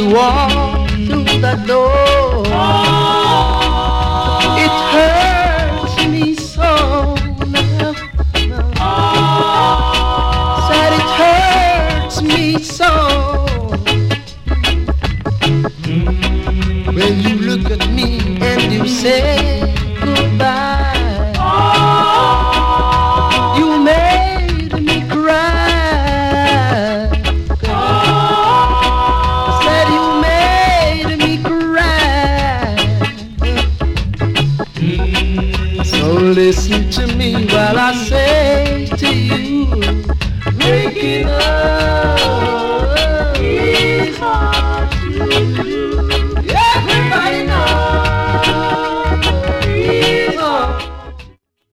walk through the door. It hurts me so now. Said it hurts me so when you look at me and you say goodbye. You made me cry. Said you made me cry. So listen to me while I say to you, breaking up is hard to do.